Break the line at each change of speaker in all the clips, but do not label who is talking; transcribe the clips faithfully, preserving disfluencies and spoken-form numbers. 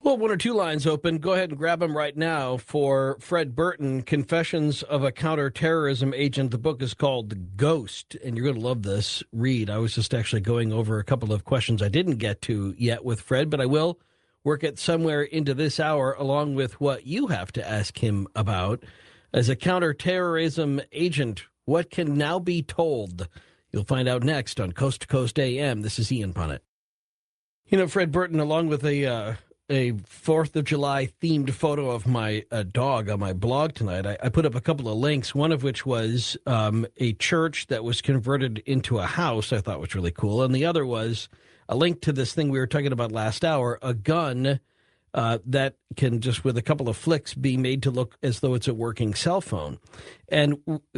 Well, one or two lines open. Go ahead and grab them right now for Fred Burton, Confessions of a Counterterrorism Agent. The book is called Ghost, and you're going to love this read. I was just actually going over a couple of questions I didn't get to yet with Fred, but I will work it somewhere into this hour along with what you have to ask him about. As a counterterrorism agent, what can now be told? You'll find out next on Coast to Coast A M. This is Ian Punnett. You know, Fred Burton, along with a... Uh, a fourth of July themed photo of my uh, dog on my blog tonight. I, I put up a couple of links, one of which was um, a church that was converted into a house I thought was really cool. And the other was a link to this thing we were talking about last hour, a gun uh, that can just with a couple of flicks be made to look as though it's a working cell phone. And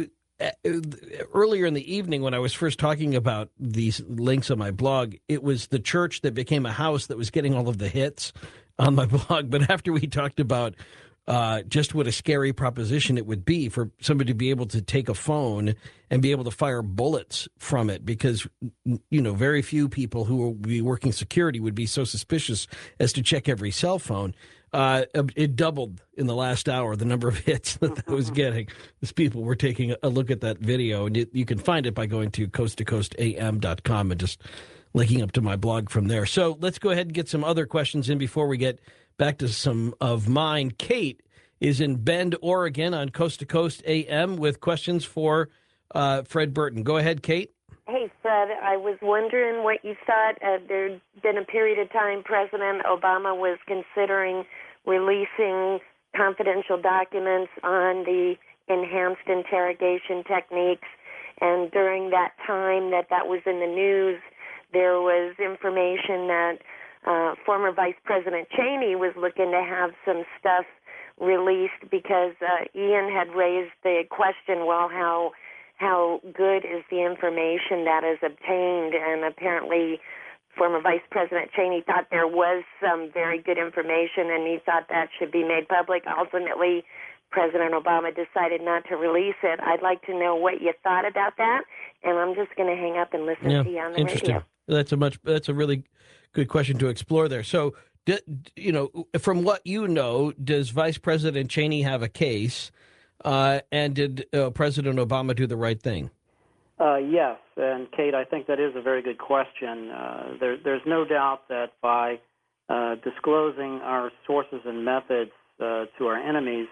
earlier in the evening when I was first talking about these links on my blog, it was the church that became a house that was getting all of the hits on my blog. But after we talked about uh, just what a scary proposition it would be for somebody to be able to take a phone and be able to fire bullets from it, because, you know, very few people who will be working security would be so suspicious as to check every cell phone. Uh, it doubled in the last hour, the number of hits that I was getting as people were taking a look at that video. And it, you can find it by going to coast to coast a m dot com and just linking up to my blog from there. So let's go ahead and get some other questions in before we get back to some of mine. Kate is in Bend, Oregon on Coast to Coast A M with questions for uh, Fred Burton. Go ahead, Kate.
Hey, Fred, I was wondering what you thought. Uh, there'd been a period of time President Obama was considering releasing confidential documents on the enhanced interrogation techniques. And during that time that that was in the news, there was information that uh, former Vice President Cheney was looking to have some stuff released because uh, Ian had raised the question, well, how how good is the information that is obtained? And apparently former Vice President Cheney thought there was some very good information, and he thought that should be made public. Ultimately, President Obama decided not to release it. I'd like to know what you thought about that, and I'm just going to hang up and listen
yeah,
to you on the
interesting.
radio.
That's a much. That's a really good question to explore there. So, you know, from what you know, does Vice President Cheney have a case? Uh, and did uh, President Obama do the right thing?
Uh, yes, and Kate, I think that is a very good question. Uh, there, there's no doubt that by uh, disclosing our sources and methods uh, to our enemies,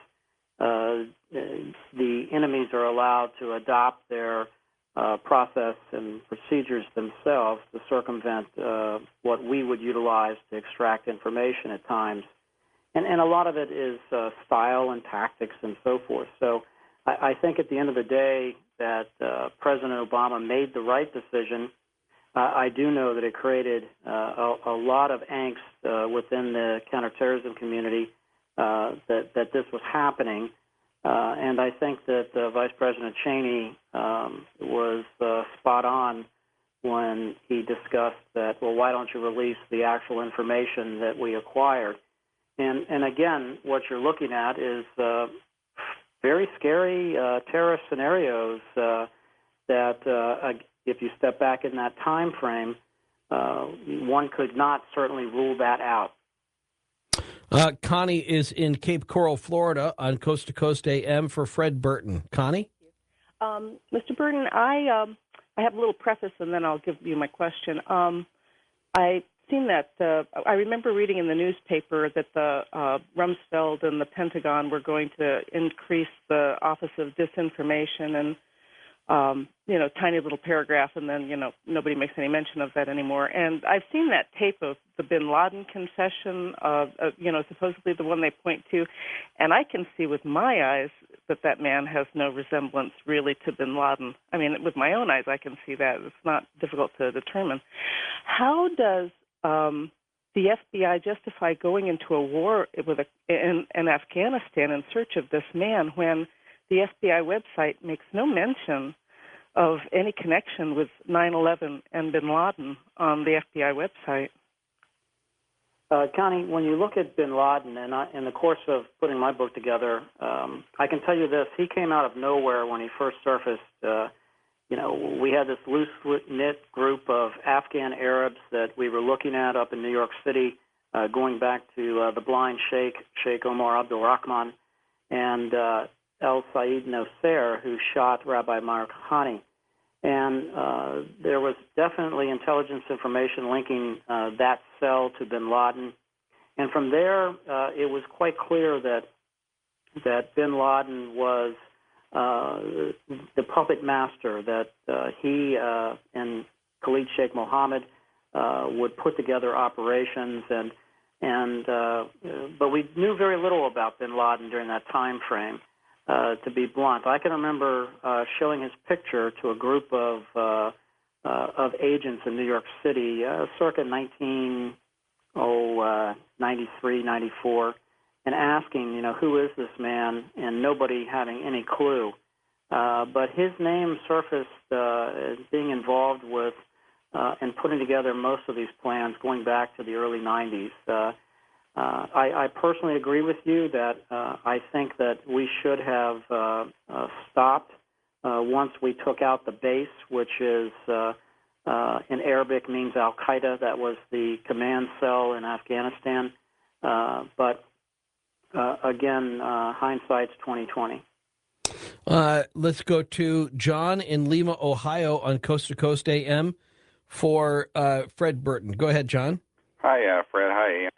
uh, the enemies are allowed to adopt their uh, process and procedures themselves to circumvent uh, what we would utilize to extract information at times. And, and a lot of it is uh, style and tactics and so forth. So I, I think at the end of the day that uh, President Obama made the right decision. Uh, I do know that it created uh, a, a lot of angst uh, within the counterterrorism community uh, that, that this was happening. Uh, and I think that uh, Vice President Cheney um, was uh, spot on when he discussed that, well, why don't you release the actual information that we acquired? And, and again, what you're looking at is uh, very scary uh, terrorist scenarios uh, that, uh, if you step back in that time frame, uh, one could not certainly rule that out.
Uh, Connie is in Cape Coral, Florida, on Coast to Coast A M for Fred Burton. Connie?
Um, Mister Burton, I um, I have a little preface, and then I'll give you my question. Um, I seen that uh, I remember reading in the newspaper that the uh, Rumsfeld and the Pentagon were going to increase the Office of Disinformation, and um, you know, tiny little paragraph, and then you know nobody makes any mention of that anymore. And I've seen that tape of the Bin Laden confession, uh, uh, you know, supposedly the one they point to, and I can see with my eyes that that man has no resemblance really to Bin Laden. I mean, with my own eyes, I can see that. It's not difficult to determine. How does Um, the F B I justify going into a war with a, in, in Afghanistan in search of this man when the F B I website makes no mention of any connection with nine eleven and Bin Laden on the F B I website?
Uh, Connie, when you look at Bin Laden, and I, in the course of putting my book together, um, I can tell you this: he came out of nowhere when he first surfaced. Uh, You know, we had this loose-knit group of Afghan Arabs that we were looking at up in New York City uh, going back to uh, the blind sheikh, Sheikh Omar Abdul Rahman, and uh, El Said Nosser, who shot Rabbi Mark Hani. And uh, there was definitely intelligence information linking uh, that cell to bin Laden. And from there, uh, it was quite clear that that bin Laden was uh, the puppet master, that uh, he uh, and Khalid Sheikh Mohammed uh, would put together operations. And, and uh, but we knew very little about bin Laden during that time frame. Uh, to be blunt, I can remember uh, showing his picture to a group of uh, uh, of agents in New York City, uh, circa nineteen ninety-three, ninety-four, and asking, you know, who is this man, and nobody having any clue. Uh, but his name surfaced uh, as being involved with uh, and putting together most of these plans going back to the early nineties. Uh, Uh, I, I personally agree with you that uh, I think that we should have uh, uh, stopped uh, once we took out the base, which is uh, uh, in Arabic means Al-Qaeda. That was the command cell in Afghanistan. Uh, but uh, again, uh, hindsight's twenty twenty.
Uh, let's go to John in Lima, Ohio, on Coast to Coast A M for uh, Fred Burton. Go ahead, John.
Hi, uh, Fred. Hi, Ian.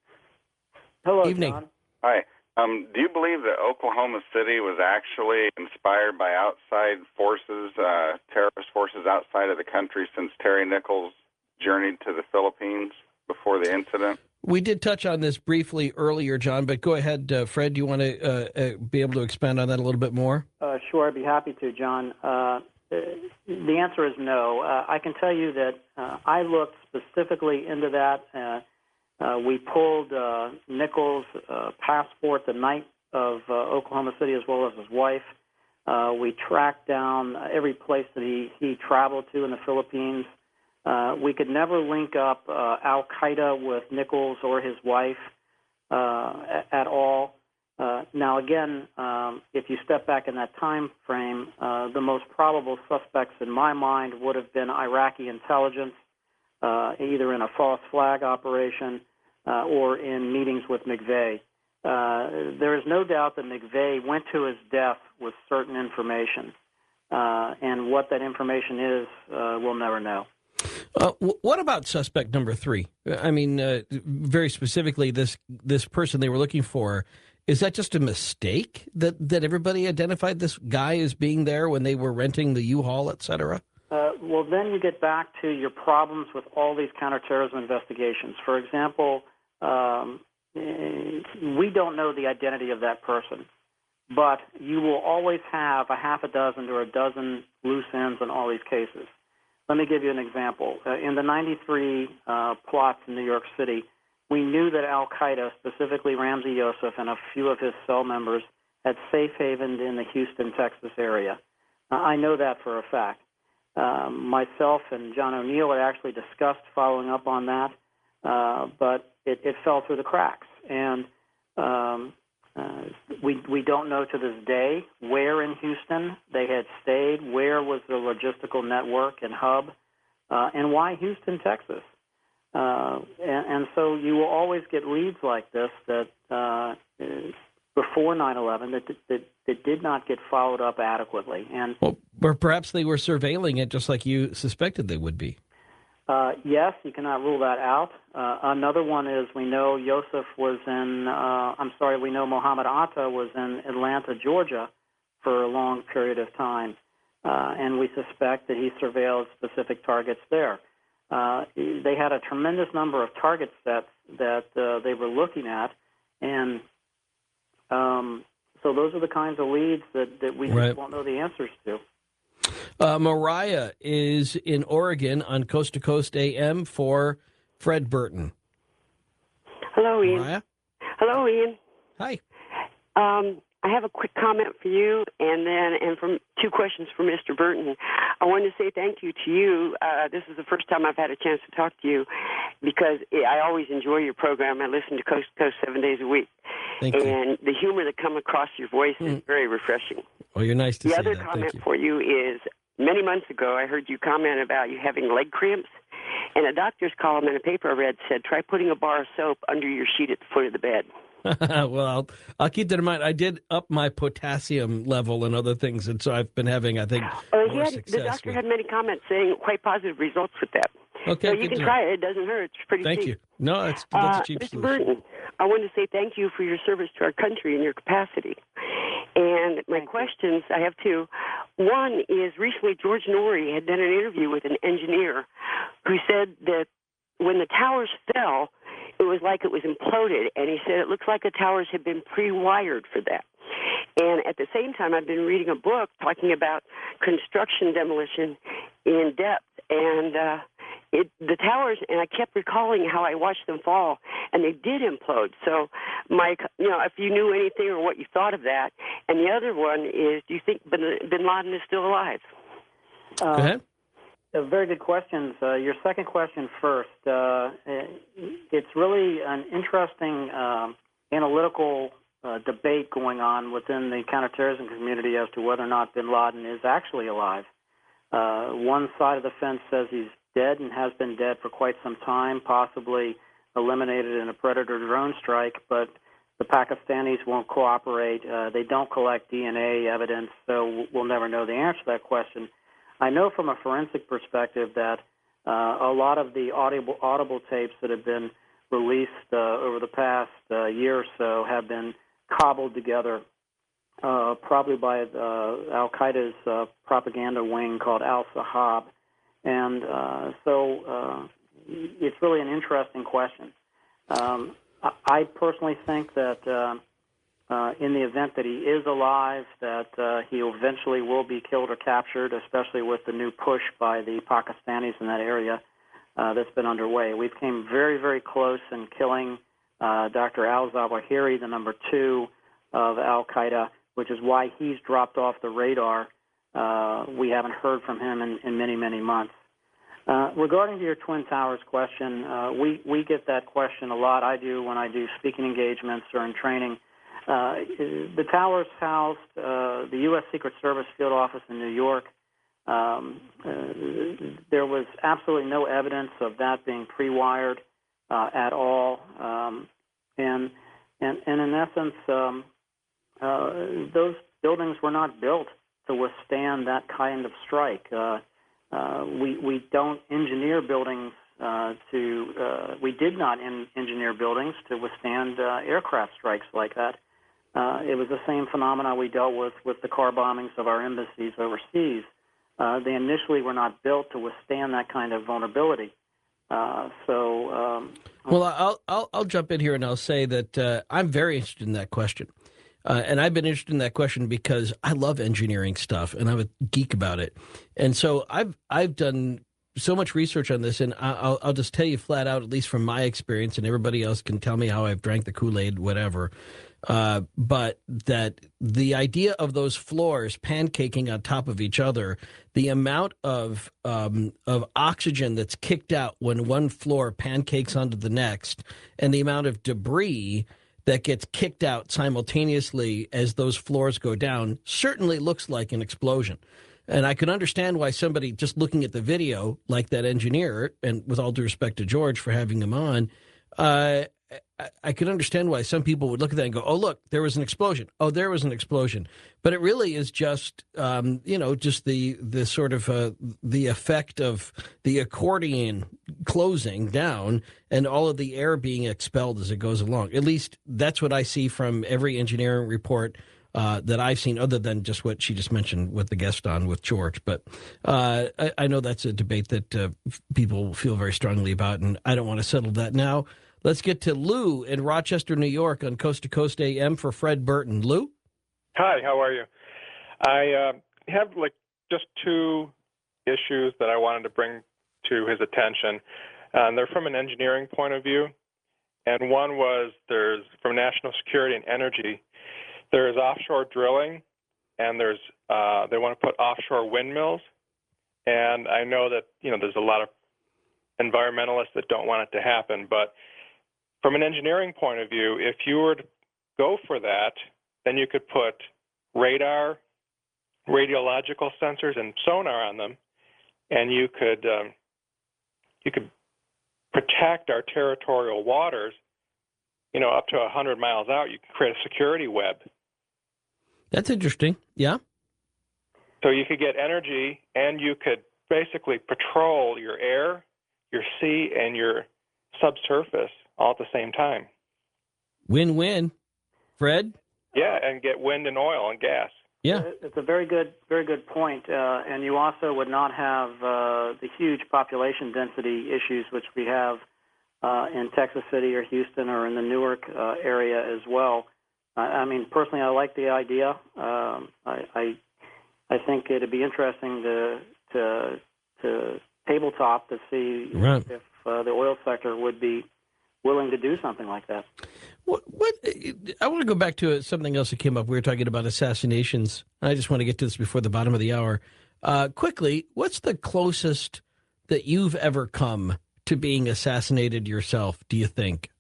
Hello,
Evening.
John.
Hi. Um, do you believe that Oklahoma City was actually inspired by outside forces, uh, terrorist forces outside of the country, since Terry Nichols journeyed to the Philippines before the incident?
We did touch on this briefly earlier, John, but go ahead, uh, Fred. Do you want to uh, uh, be able to expand on that a little bit more?
Uh, sure, I'd be happy to, John. Uh, the answer is no. Uh, I can tell you that uh, I looked specifically into that. Uh, Uh, we pulled uh, Nichols' uh, passport the night of uh, Oklahoma City, as well as his wife. Uh, we tracked down every place that he, he traveled to in the Philippines. Uh, we could never link up uh, Al-Qaeda with Nichols or his wife uh, at all. Uh, now, again, um, if you step back in that time frame, uh, the most probable suspects in my mind would have been Iraqi intelligence, uh, either in a false flag operation Uh, or in meetings with McVeigh. Uh, there is no doubt that McVeigh went to his death with certain information, uh, and what that information is, uh, we'll never know.
Uh, w- what about suspect number three? I mean, uh, very specifically, this this person they were looking for, is that just a mistake that, that everybody identified this guy as being there when they were renting the U-Haul, et cetera?
Uh, well, then you get back to your problems with all these counterterrorism investigations. For example, um, we don't know the identity of that person, but you will always have a half a dozen or a dozen loose ends in all these cases. Let me give you an example. Uh, in the ninety-three uh, plots in New York City, we knew that Al-Qaeda, specifically Ramzi Youssef and a few of his cell members, had safe havened in the Houston, Texas area. Uh, I know that for a fact. Um, myself and John O'Neill had actually discussed following up on that, uh, but it, it fell through the cracks. And um, uh, we we don't know to this day where in Houston they had stayed, where was the logistical network and hub, uh, and why Houston, Texas. Uh, and, and so you will always get leads like this that uh, before nine eleven that, that, that did not get followed up adequately. And
Well, or perhaps they were surveilling it just like you suspected they would be.
Uh, yes, you cannot rule that out. Uh, another one is we know Youssef was in, uh, I'm sorry, we know Mohammed Atta was in Atlanta, Georgia for a long period of time, uh, and we suspect that he surveilled specific targets there. Uh, they had a tremendous number of targets that, that uh, they were looking at, and um, so those are the kinds of leads that, that we
Right.
just won't know the answers to.
Uh, Mariah is in Oregon on Coast to Coast A M for Fred Burton.
Hello, Ian.
Mariah?
Hello, Ian.
Hi.
Um, I have a quick comment for you, and then and from two questions for Mister Burton. I wanted to say thank you to you. Uh, this is the first time I've had a chance to talk to you, because I always enjoy your program. I listen to Coast to Coast seven days a week,
Thank
and
you.
the humor that comes across your voice
Mm.
is very refreshing.
Well, you're nice to
the
say
other
that.
comment
Thank you.
for you is many months ago, I heard you comment about you having leg cramps, and a doctor's column in a paper I read said, try putting a bar of soap under your sheet at the foot of the bed.
Well, I'll, I'll keep that in mind. I did up my potassium level and other things, and so I've been having, I think,
Oh,
more
had,
success.
the doctor
with...
had many comments saying quite positive results with that.
Okay,
so you can try it. It doesn't hurt. It's pretty
thank
cheap.
you. No, that's, that's
uh,
a cheap
Mister
solution.
Burton, I want to say thank you for your service to our country and your capacity. And my
Thank
questions, you. I have two. One is recently George Norrie had done an interview with an engineer who said that when the towers fell, it was like it was imploded. And he said it looks like the towers had been pre-wired for that. And at the same time, I've been reading a book talking about construction demolition in depth. And uh, it, the towers, and I kept recalling how I watched them fall, and they did implode. So, Mike, you know, if you knew anything or what you thought of that. And the other one is, do you think Bin, bin Laden is still alive?
Uh,
Go ahead.
Uh, very good questions. Uh, your second question first. Uh, it's really an interesting um, analytical uh, debate going on within the counterterrorism community as to whether or not bin Laden is actually alive. Uh, one side of the fence says he's dead and has been dead for quite some time, possibly eliminated in a Predator drone strike, but the Pakistanis won't cooperate. Uh, they don't collect D N A evidence, so we'll never know the answer to that question. I know from a forensic perspective that uh, a lot of the audible, audible tapes that have been released uh, over the past uh, year or so have been cobbled together uh, probably by uh, Al-Qaeda's uh, propaganda wing called Al-Sahab. And uh, so uh, it's really an interesting question. Um, I, I personally think that uh, Uh, in the event that he is alive, that uh, he eventually will be killed or captured, especially with the new push by the Pakistanis in that area uh, that's been underway. We've came very, very close in killing uh, Doctor al-Zawahiri, the number two of al-Qaeda, which is why he's dropped off the radar. Uh, we haven't heard from him in, in many, many months. Uh, regarding to your Twin Towers question, uh, we, we get that question a lot. I do when I do speaking engagements or in training. Uh, the towers housed uh, the U S Secret Service field office in New York. Um, uh, there was absolutely no evidence of that being pre-wired uh, at all. Um, and, and, and in essence, um, uh, those buildings were not built to withstand that kind of strike. Uh, uh, we, we don't engineer buildings uh, to, uh, we did not in, engineer buildings to withstand uh, aircraft strikes like that. Uh, it was the same phenomena we dealt with with the car bombings of our embassies overseas. Uh, they initially were not built to withstand that kind of vulnerability. Uh, so, um,
well, I'll, I'll I'll jump in here and I'll say that uh, I'm very interested in that question, uh, and I've been interested in that question because I love engineering stuff and I'm a geek about it, and so I've I've done so much research on this, and I'll I'll just tell you flat out, at least from my experience, and everybody else can tell me how I've drank the Kool-Aid, whatever. Uh, but that the idea of those floors pancaking on top of each other, the amount of um, of oxygen that's kicked out when one floor pancakes onto the next, and the amount of debris that gets kicked out simultaneously as those floors go down certainly looks like an explosion. And I can understand why somebody just looking at the video, like that engineer, and with all due respect to George for having him on, uh, I could understand why some people would look at that and go, oh, look, there was an explosion. Oh, there was an explosion. But it really is just, um, you know, just the the sort of uh, the effect of the accordion closing down and all of the air being expelled as it goes along. At least that's what I see from every engineering report uh, that I've seen, other than just what she just mentioned with the guest on with George. But uh, I, I know that's a debate that uh, people feel very strongly about, and I don't want to settle that now. Let's get to Lou in Rochester, New York on Coast to Coast A M for Fred Burton. Lou?
Hi, how are you? I uh, have like just two issues that I wanted to bring to his attention. Uh, and they're from an engineering point of view. And one was there's from national security and energy, there's offshore drilling, and there's uh, they want to put offshore windmills. And I know that, you know, there's a lot of environmentalists that don't want it to happen, but from an engineering point of view, if you were to go for that, then you could put radar, radiological sensors and sonar on them, and you could um, you could protect our territorial waters. You know, up to one hundred miles out, you can create a security web.
That's interesting. Yeah.
So you could get energy, and you could basically patrol your air, your sea, and your subsurface all at the same time.
Win-win. Fred?
Yeah, and get wind and oil and gas.
Yeah.
It's a very good, very good point. Uh, and you also would not have uh, the huge population density issues which we have uh, in Texas City or Houston or in the Newark uh, area as well. I, I mean, personally, I like the idea. Um, I, I I think it'd be interesting to to to tabletop to see
Right.
if uh, the oil sector would be willing to do something like that.
What, what? I want to go back to something else that came up. We were talking about assassinations. I just want to get to this before the bottom of the hour. Uh, quickly, what's the closest that you've ever come to being assassinated yourself, do you think?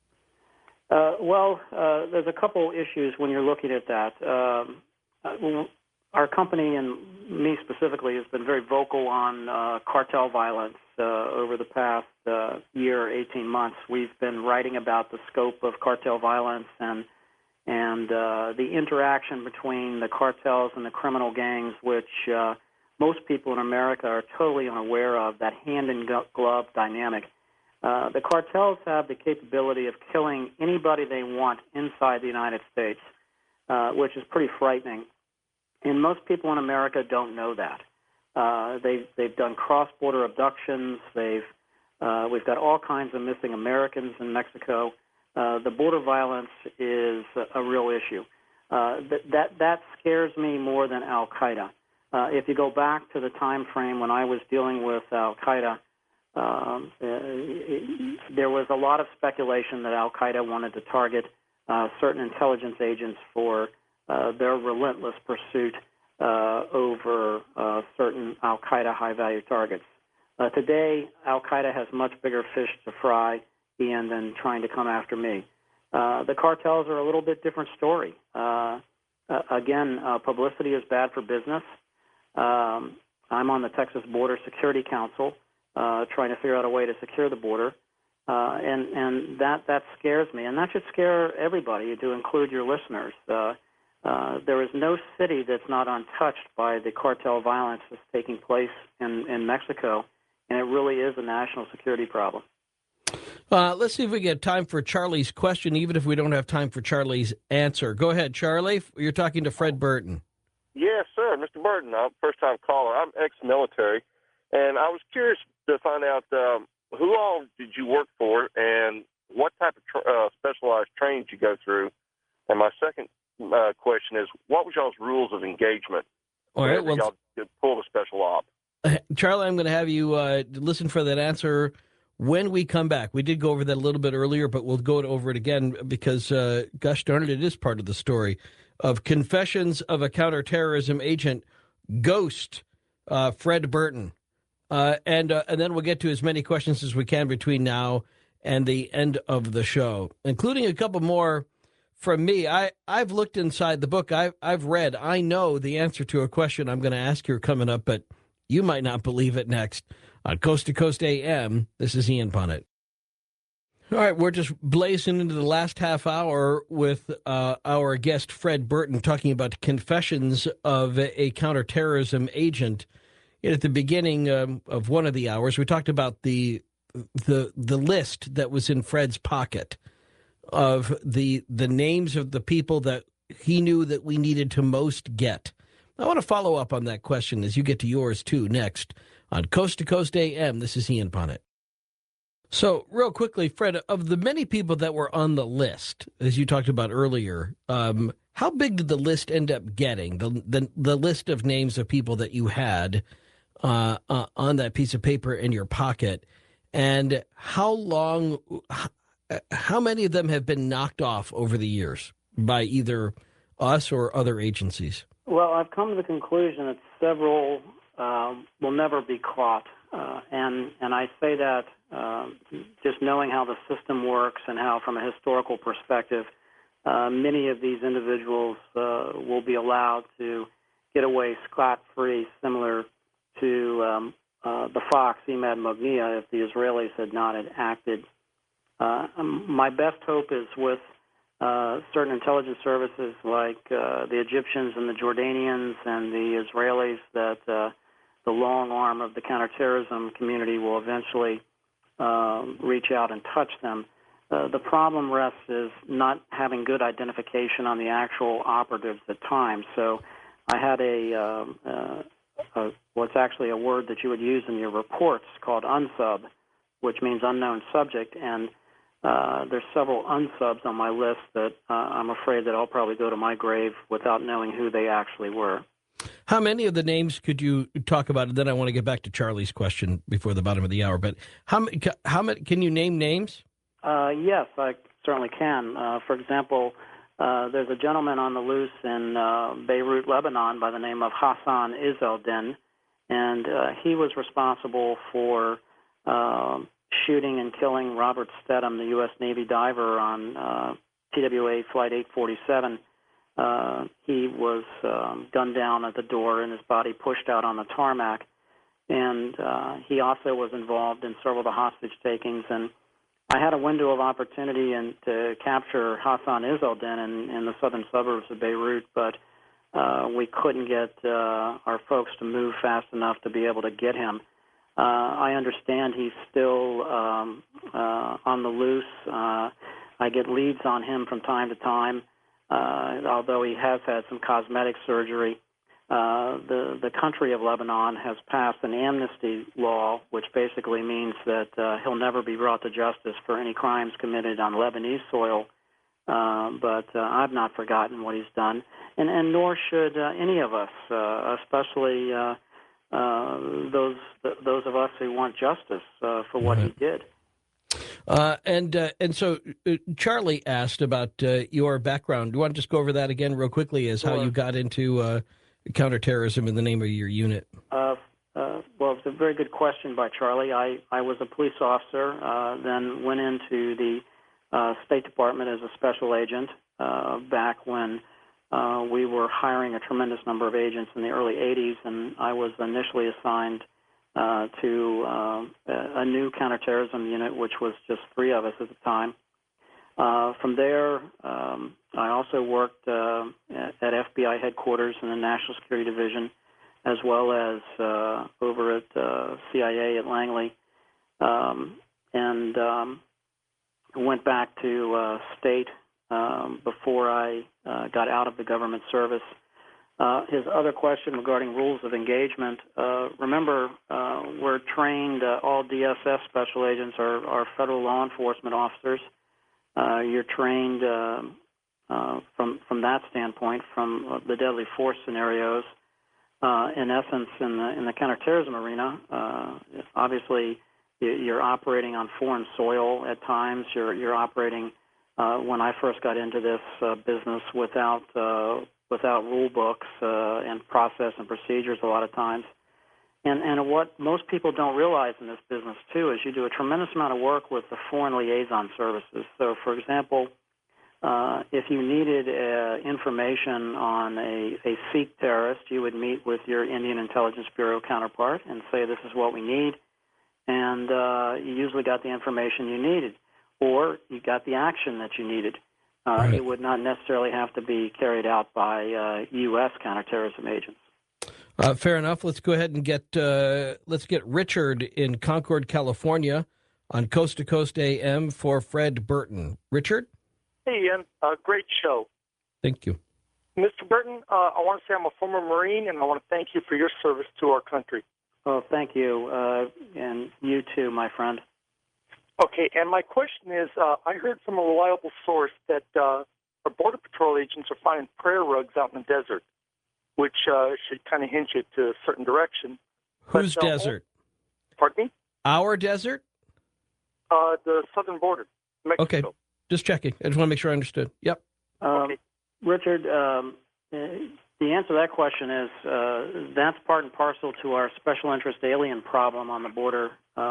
Uh, well, uh, there's a couple issues when you're looking at that. Um, uh, our company, and me specifically, has been very vocal on uh, cartel violence uh, over the past uh, year, eighteen months. We've been writing about the scope of cartel violence and and uh, the interaction between the cartels and the criminal gangs, which uh, most people in America are totally unaware of, that hand-in-glove dynamic. Uh, the cartels have the capability of killing anybody they want inside the United States, uh, which is pretty frightening. And most people in America don't know that. Uh, they've they've done cross-border abductions. They've uh, we've got all kinds of missing Americans in Mexico. Uh, the border violence is a, a real issue. Uh, that that that scares me more than Al Qaeda. Uh, if you go back to the time frame when I was dealing with Al Qaeda, um, uh, it, there was a lot of speculation that Al Qaeda wanted to target uh, certain intelligence agents for Uh, their relentless pursuit uh, over uh, certain Al Qaeda high-value targets. Uh, today, Al Qaeda has much bigger fish to fry, Ian, than trying to come after me. Uh, the cartels are a little bit different story. Uh, uh, again, uh, publicity is bad for business. Um, I'm on the Texas Border Security Council, uh, trying to figure out a way to secure the border. Uh, and and that, that scares me, and that should scare everybody, to include your listeners. Uh, Uh, there is no city that's not untouched by the cartel violence that's taking place in, in Mexico, and it really is a national security problem.
Uh, let's see if we get time for Charlie's question, even if we don't have time for Charlie's answer. Go ahead, Charlie. You're talking to Fred Burton.
Yes, sir. Mister Burton, I'm a first-time caller. I'm ex-military, and I was curious to find out um, who all did you work for and what type of tr- uh, specialized training did you go through? And my second Uh, question is, what was y'all's rules of engagement?
All right, well,
y'all could pull the special op.
Charlie, I'm going to have you uh, listen for that answer when we come back. We did go over that a little bit earlier, but we'll go over it again because, uh, gosh darn it, it is part of the story of Confessions of a Counterterrorism Agent, Ghost, uh, Fred Burton. Uh, and, uh, and then we'll get to as many questions as we can between now and the end of the show, including a couple more from me. I, I've looked inside the book. I've, I've read. I know the answer to a question I'm going to ask you coming up, but you might not believe it next. On Coast to Coast A M, this is Ian Punnett. All right, we're just blazing into the last half hour with uh, our guest, Fred Burton, talking about Confessions of a Counterterrorism Agent. And at the beginning um, of one of the hours, we talked about the the the list that was in Fred's pocket of the the names of the people that he knew that we needed to most get. I want to follow up on that question as you get to yours, too, next on Coast to Coast A M. This is Ian Punnett. So, real quickly, Fred, of the many people that were on the list, as you talked about earlier, um, how big did the list end up getting, the the, the list of names of people that you had uh, uh, on that piece of paper in your pocket? And how long... How many of them have been knocked off over the years by either us or other agencies?
Well, I've come to the conclusion that several uh, will never be caught. Uh, and, and I say that uh, just knowing how the system works and how, from a historical perspective, uh, many of these individuals uh, will be allowed to get away scot-free, similar to um, uh, the Fox, Emad Mognia, if the Israelis had not had acted. Uh, um, my best hope is with uh, certain intelligence services like uh, the Egyptians and the Jordanians and the Israelis that uh, the long arm of the counterterrorism community will eventually uh, reach out and touch them. Uh, the problem rests is not having good identification on the actual operatives at times. So I had a, um, uh, a what's actually a word that you would use in your reports called unsub, which means unknown subject, and uh, there's several unsubs on my list that uh, I'm afraid that I'll probably go to my grave without knowing who they actually were.
How many of the names could you talk about? And then I want to get back to Charlie's question before the bottom of the hour. But how many? How many? Can you name names?
Uh, yes, I certainly can. Uh, for example, uh, there's a gentleman on the loose in uh, Beirut, Lebanon, by the name of Hassan Izzeldin, and uh, he was responsible for uh, shooting and killing Robert Stedham, the U S Navy diver, on uh, T W A Flight eight forty-seven. Uh, he was um, gunned down at the door and his body pushed out on the tarmac. And uh, he also was involved in several of the hostage takings. And I had a window of opportunity in, to capture Hassan Izzeldin in, in the southern suburbs of Beirut, but uh, we couldn't get uh, our folks to move fast enough to be able to get him. Uh, I understand he's still um, uh, on the loose. Uh, I get leads on him from time to time. Uh, although he has had some cosmetic surgery, uh, the, the country of Lebanon has passed an amnesty law, which basically means that uh, he'll never be brought to justice for any crimes committed on Lebanese soil. Uh, but uh, I've not forgotten what he's done, and, and nor should uh, any of us, uh, especially uh, uh, those those of us who want justice uh, for what he did.
Uh, and uh, and so uh, Charlie asked about uh, your background. Do you want to just go over that again real quickly as
Sure.
how you got into uh, counterterrorism in the name of your unit?
Uh, uh, well, it's a very good question by Charlie. I, I was a police officer, uh, then went into the uh, State Department as a special agent uh, back when uh, we were hiring a tremendous number of agents in the early eighties, and I was initially assigned Uh, to uh, a new counterterrorism unit, which was just three of us at the time. Uh, from there, um, I also worked uh, at F B I headquarters in the National Security Division, as well as uh, over at uh, C I A at Langley, um, and um, went back to uh, state um, before I uh, got out of the government service. Uh, his other question regarding rules of engagement, uh, remember, uh, we're trained, uh, all D S S special agents are, are federal law enforcement officers. Uh, you're trained uh, uh, from, from that standpoint, from uh, the deadly force scenarios. Uh, in essence, in the, in the counterterrorism arena, uh, obviously you're operating on foreign soil at times. You're, you're operating, uh, when I first got into this uh, business, without uh, without rule books uh, and process and procedures a lot of times. And, and what most people don't realize in this business, too, is you do a tremendous amount of work with the foreign liaison services. So, for example, uh, if you needed uh, information on a, a Sikh terrorist, you would meet with your Indian Intelligence Bureau counterpart and say, this is what we need. And uh, you usually got the information you needed, or you got the action that you needed. Uh,
Right.
It would not necessarily have to be carried out by uh, U S counterterrorism agents.
Uh, fair enough. Let's go ahead and get uh, let's get Richard in Concord, California, on Coast to Coast A M for Fred Burton. Richard,
Hey, Ian. Uh, great show.
thank you.
Mister Burton, uh, I want to say I'm a former Marine, and I want to thank you for your service to our country.
Well, thank you, uh, and you too, my friend.
Okay, and my question is, uh, I heard from a reliable source that uh, our Border Patrol agents are finding prayer rugs out in the desert, which uh, should kind of hint you to a certain direction.
Whose
But, uh,
desert?
Pardon me?
Our desert?
Uh, the southern border, Mexico.
Okay, just checking. I just want to make sure I understood. Yep.
Um,
Okay.
Richard, um, uh, the answer to that question is uh, that's part and parcel to our special interest alien problem on the border.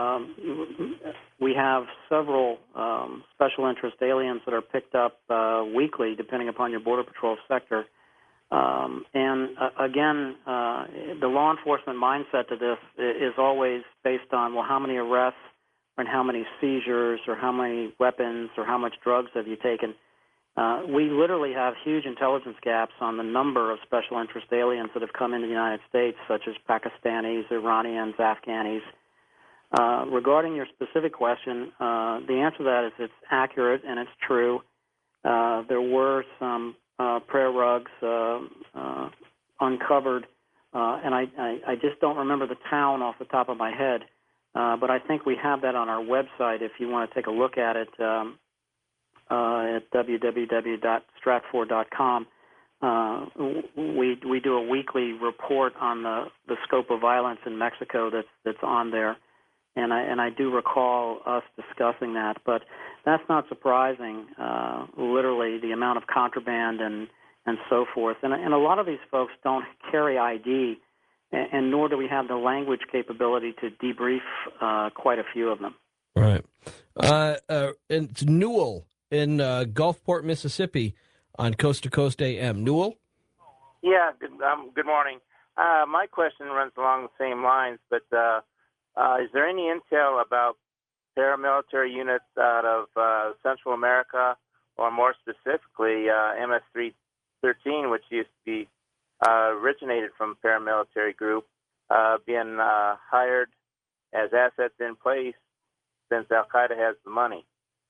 Um, we have several um, special interest aliens that are picked up uh, weekly, depending upon your Border Patrol sector. Um, and uh, again, uh, the law enforcement mindset to this is always based on, well, how many arrests and how many seizures or how many weapons or how much drugs have you taken? Uh, we literally have huge intelligence gaps on the number of special interest aliens that have come into the United States, such as Pakistanis, Iranians, Afghanis. Uh, regarding your specific question, uh, the answer to that is it's accurate and it's true. Uh, there were some uh, prayer rugs uh, uh, uncovered, uh, and I, I, I just don't remember the town off the top of my head, uh, but I think we have that on our website if you want to take a look at it um, uh, at w w w dot stratfor dot com. Uh, we we do a weekly report on the, the scope of violence in Mexico that's that's on there. And I and I do recall us discussing that, but that's not surprising. Uh, literally, the amount of contraband and, and so forth, and and a lot of these folks don't carry I D, and, and nor do we have the language capability to debrief uh, quite a few of them.
Right. Uh, uh, it's Newell in uh, Gulfport, Mississippi, on Coast to Coast A M. Newell.
Yeah. Good, um, good morning. Uh, my question runs along the same lines, but. Uh, Uh, is there any intel about paramilitary units out of uh, Central America, or more specifically uh, M S three thirteen, which used to be uh, originated from a paramilitary group, uh, being uh, hired as assets in place since Al-Qaeda has the money?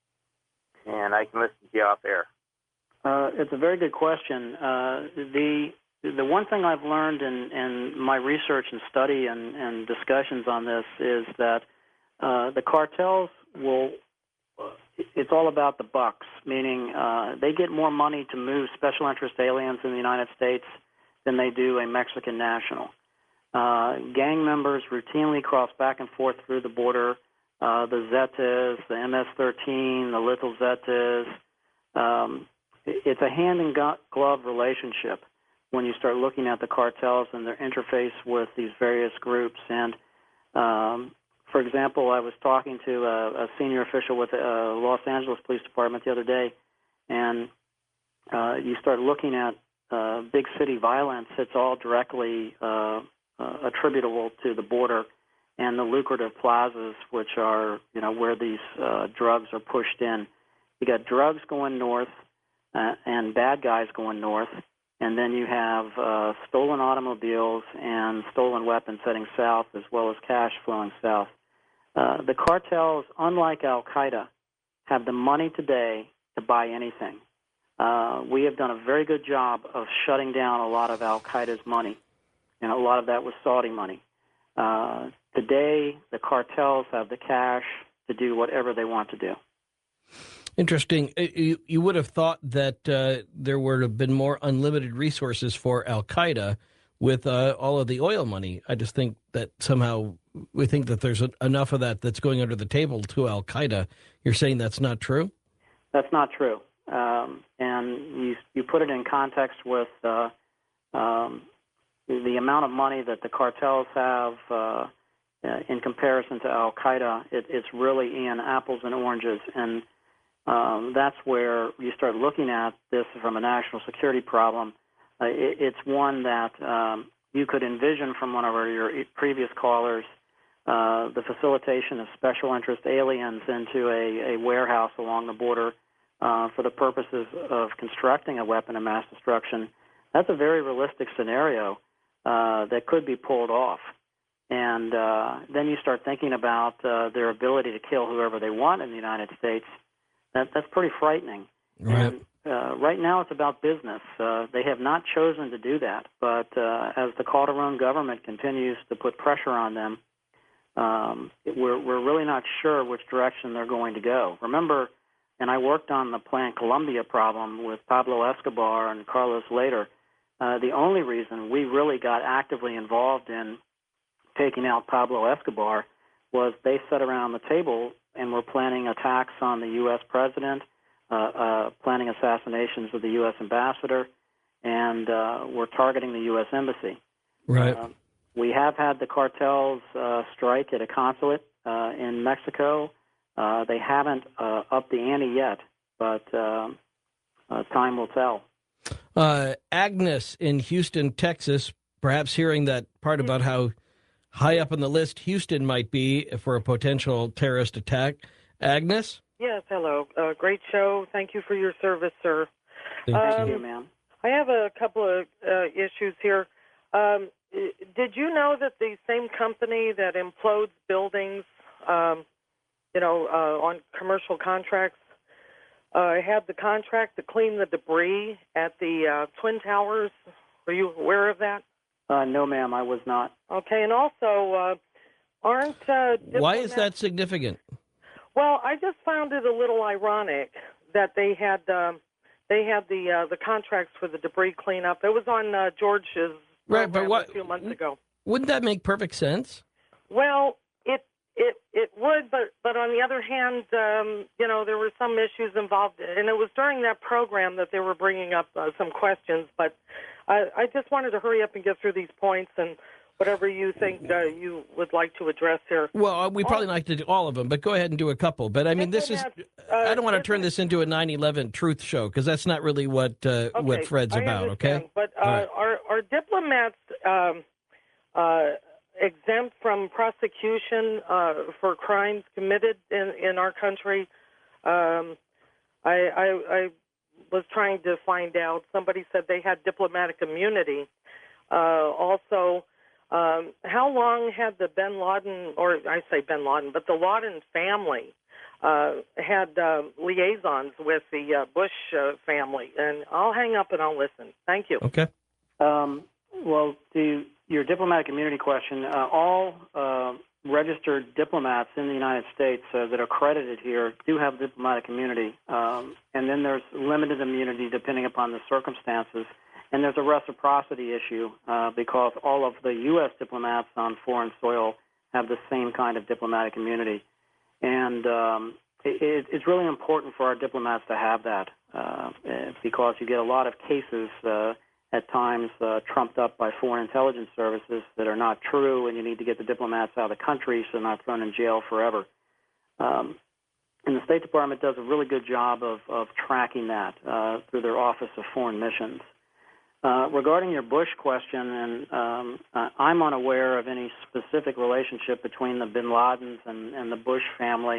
And I can listen to you off air.
Uh, it's a very good question. Uh, the The one thing I've learned in, in my research and study and, and discussions on this is that uh, the cartels will, it's all about the bucks, meaning uh, they get more money to move special interest aliens in the United States than they do a Mexican national. Uh, gang members routinely cross back and forth through the border, uh, the Zetas, the M S thirteen, the Little Zetas. Um, it's a hand-in-glove relationship when you start looking at the cartels and their interface with these various groups. And, um, for example, I was talking to a, a senior official with the uh, Los Angeles Police Department the other day, and uh, you start looking at uh, big city violence, it's all directly uh, uh, attributable to the border and the lucrative plazas, which are, you know, where these uh, drugs are pushed in. You got drugs going north uh, and bad guys going north. And then you have uh, stolen automobiles and stolen weapons heading south, as well as cash flowing south. Uh, the cartels, unlike Al-Qaeda, have the money today to buy anything. Uh, we have done a very good job of shutting down a lot of Al-Qaeda's money, and a lot of that was Saudi money. Uh, today, the cartels have the cash to do whatever they want to do.
Interesting. You, you would have thought that uh, there would have been more unlimited resources for Al-Qaeda with uh, all of the oil money. I just think that somehow we think that there's enough of that that's going under the table to Al-Qaeda. You're saying that's not true?
That's not true. Um, and you, you put it in context with uh, um, the amount of money that the cartels have uh, in comparison to Al-Qaeda. It, it's really in apples and oranges. And Um, that's where you start looking at this from a national security problem. Uh, it, it's one that um, you could envision from one of our, your previous callers, uh, the facilitation of special interest aliens into a, a warehouse along the border uh, for the purposes of constructing a weapon of mass destruction. That's a very realistic scenario uh, that could be pulled off. And uh, then you start thinking about uh, their ability to kill whoever they want in the United States. That, that's pretty frightening.
Right.
And uh, right now it's about business. Uh, they have not chosen to do that, but uh, as the Calderon government continues to put pressure on them, um, we're, we're really not sure which direction they're going to go. Remember, and I worked on the Plan Colombia problem with Pablo Escobar and Carlos later, uh, the only reason we really got actively involved in taking out Pablo Escobar was they sat around the table and we're planning attacks on the U S president, uh, uh, planning assassinations of the U S ambassador, and uh, we're targeting the U S embassy.
Right.
Uh, we have had the cartels uh, strike at a consulate uh, in Mexico. Uh, they haven't uh, upped the ante yet, but uh, uh, time will tell.
Uh, Agnes in Houston, Texas, perhaps hearing that part about how high up on the list Houston might be for a potential terrorist attack. Agnes?
Yes, hello. Uh, great show. Thank you for your service, sir.
Thank
Thank you,
Um,
ma'am.
I have a couple of uh, issues here. Um, i- did you know that the same company that implodes buildings, um, you know, uh, on commercial contracts, uh, had the contract to clean the debris at the uh, Twin Towers? Were you aware of that?
Uh, no, ma'am, I was not.
Okay, and also, uh, aren't uh,
Why is
diplomats-
that significant?
Well, I just found it a little ironic that they had um, they had the uh, the contracts for the debris cleanup. It was on uh, George's
Right, but
program
what-
a few months ago.
Wouldn't that make perfect sense?
Well, it it it would, but but on the other hand, um, you know, there were some issues involved, and it was during that program that they were bringing up uh, some questions. But I, I just wanted to hurry up and get through these points and whatever you think uh, you would like to address here.
Well, we probably like to do all of them, but go ahead and do a couple. But I mean, this is,
Uh,
I don't want to
isn't
turn
it-
this into a nine eleven truth show because that's not really what uh, what
Okay,
Fred's
I
about,
understand,
okay?
But uh,
All right.
are are diplomats um, uh, exempt from prosecution uh, for crimes committed in, in our country? Um, I, I I was trying to find out. Somebody said they had diplomatic immunity. Uh, also, um, how long had the Bin Laden, or I say Bin Laden, but the Laden family uh, had uh, liaisons with the uh, Bush uh, family? And I'll hang up and I'll listen. Thank you.
Okay.
Um, well, to your diplomatic immunity question, uh, all uh, registered diplomats in the United States uh, that are credited here do have diplomatic immunity. Um, and then there's limited immunity depending upon the circumstances. And there's a reciprocity issue uh, because all of the U S diplomats on foreign soil have the same kind of diplomatic immunity. And um, it, it's really important for our diplomats to have that uh, because you get a lot of cases uh, at times uh, trumped up by foreign intelligence services that are not true, and you need to get the diplomats out of the country so they're not thrown in jail forever. Um, and the State Department does a really good job of, of tracking that uh, through their Office of Foreign Missions. Uh, regarding your Bush question, and um, uh, I'm unaware of any specific relationship between the Bin Ladens and, and the Bush family.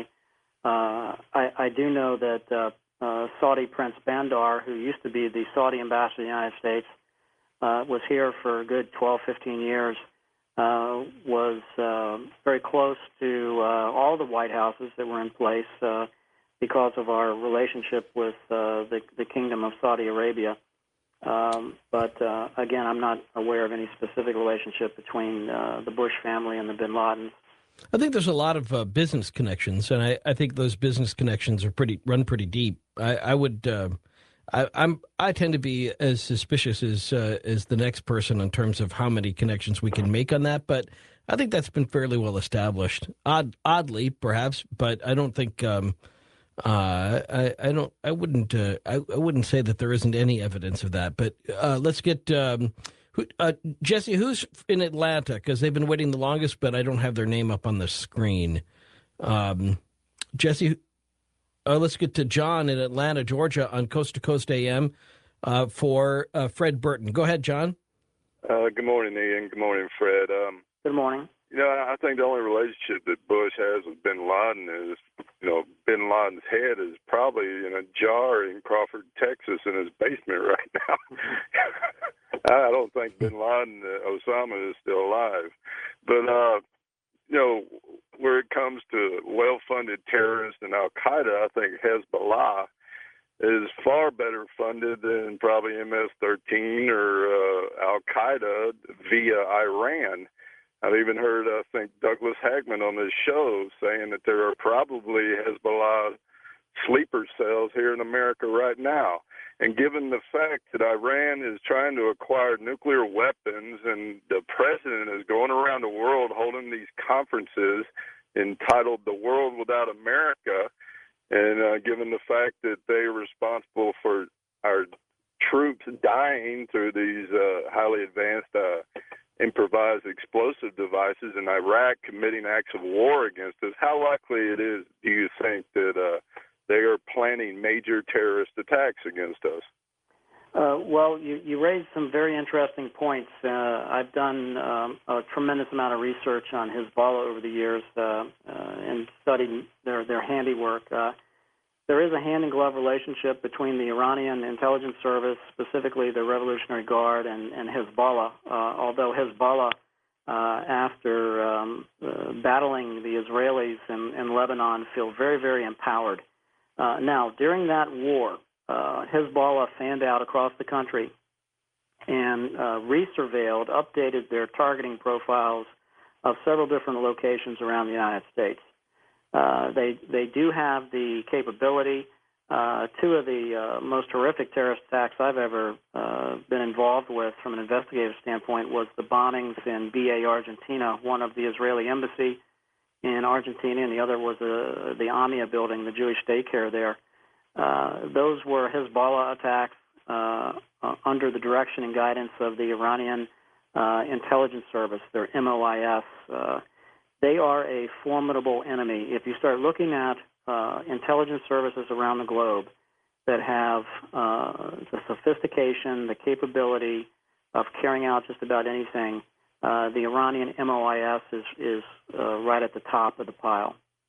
Uh, I, I do know that uh, uh, Saudi Prince Bandar, who used to be the Saudi ambassador to the United States, uh, was here for a good twelve, fifteen years, uh, was uh, very close to uh, all the White Houses that were in place uh, because of our relationship with uh, the, the Kingdom of Saudi Arabia. Um, but uh, again, I'm not aware of any specific relationship between uh, the Bush family and the Bin Ladens.
I think there's a lot of uh, business connections, and I, I think those business connections are pretty run pretty deep. I, I would, uh, I, I'm, I tend to be as suspicious as uh, as the next person in terms of how many connections we can make on that. But I think that's been fairly well established. Odd, oddly, perhaps, but I don't think. Um, uh, I, I don't. I wouldn't. Uh, I, I wouldn't say that there isn't any evidence of that. But uh, let's get. Um, Who, uh, Jesse, who's in Atlanta? Because they've been waiting the longest, but I don't have their name up on the screen. Um, Jesse, uh, let's get to John in Atlanta, Georgia, on Coast to Coast A M uh, for uh, Fred Burton. Go ahead, John.
Uh, good morning, Ian. Good morning, Fred. Um,
Good morning.
you know, I think the only relationship that Bush has with Bin Laden is, you know, Bin Laden's head is probably in a jar in Crawford, Texas, in his basement right now. I don't think Bin Laden, uh, Osama, is still alive. But, uh, you know, where it comes to well-funded terrorists and Al-Qaeda, I think Hezbollah is far better funded than probably M S thirteen or uh, Al-Qaeda via Iran. I've even heard, I think, Douglas Hagman on this show saying that there are probably Hezbollah sleeper cells here in America right now. And given the fact that Iran is trying to acquire nuclear weapons and the president is going around the world holding these conferences entitled The World Without America, and uh, given the fact that they're responsible for our troops dying through these uh, highly advanced uh, improvised explosive devices in Iraq committing acts of war against us, how likely it is, do you think, that uh, they are planning major terrorist attacks against us?
Uh, well, you, you raised some very interesting points. Uh, I've done um, a tremendous amount of research on Hezbollah over the years uh, uh, and studied their, their handiwork. Uh, there is a hand-in-glove relationship between the Iranian intelligence service, specifically the Revolutionary Guard, and, and Hezbollah, uh, although Hezbollah, uh, after um, uh, battling the Israelis in, in Lebanon, feel very, very empowered. Uh, now, during that war, Uh, Hezbollah fanned out across the country and uh, resurveilled, updated their targeting profiles of several different locations around the United States. Uh, they they do have the capability. Uh, two of the uh, most horrific terrorist attacks I've ever uh, been involved with from an investigative standpoint was the bombings in B A, Argentina, one of the Israeli embassy in Argentina, and the other was uh, the AMIA building, the Jewish daycare there. Uh, those were Hezbollah attacks uh, uh, under the direction and guidance of the Iranian uh, intelligence service, their M O I S. Uh, they are a formidable enemy. If you start looking at uh, intelligence services around the globe that have uh, the sophistication, the capability of carrying out just about anything, uh, the Iranian M O I S is, is uh, right at the top of the pile.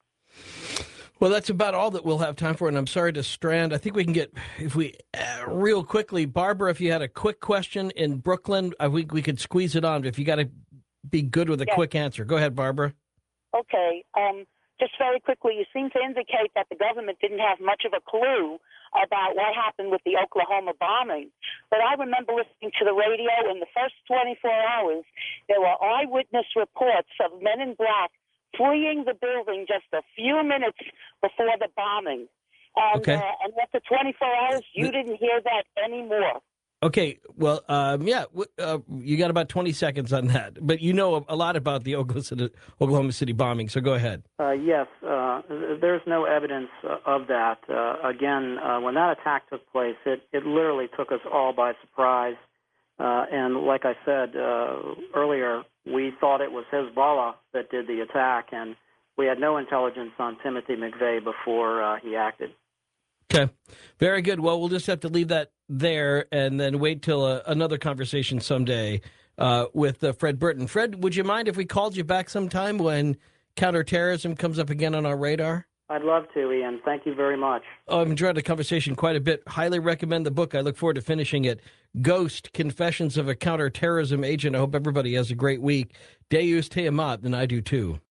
Well, that's about all that we'll have time for, and I'm sorry to strand. I think we can get, if we, uh, real quickly, Barbara, if you had a quick question in Brooklyn, uh, we, we could squeeze it on, but if you got to be good with a
yes.
quick answer. Go ahead, Barbara.
Okay. Um, just very quickly, you seem to indicate that the government didn't have much of a clue about what happened with the Oklahoma bombing. But I remember listening to the radio in the first twenty-four hours, there were eyewitness reports of men in black fleeing the building just a few minutes before the bombing. And,
okay.
uh, and after twenty-four hours, you the, didn't hear that anymore.
Okay. Well, um, yeah, uh, you got about twenty seconds on that. But you know a lot about the Oklahoma City, Oklahoma City bombing, so go ahead.
Uh, yes. Uh, there's no evidence of that. Uh, again, uh, when that attack took place, it, it literally took us all by surprise. Uh, and like I said uh, earlier, we thought it was Hezbollah that did the attack, and we had no intelligence on Timothy McVeigh before uh, he acted.
Okay. Very good. Well, we'll just have to leave that there and then wait till uh, another conversation someday uh, with uh, Fred Burton. Fred, would you mind if we called you back sometime when counterterrorism comes up again on our radar?
I'd love to, Ian. Thank you very much.
Oh, I've enjoyed the conversation quite a bit. Highly recommend the book. I look forward to finishing it. Ghost, Confessions of a Counterterrorism Agent. I hope everybody has a great week. Deus te amat, and I do too.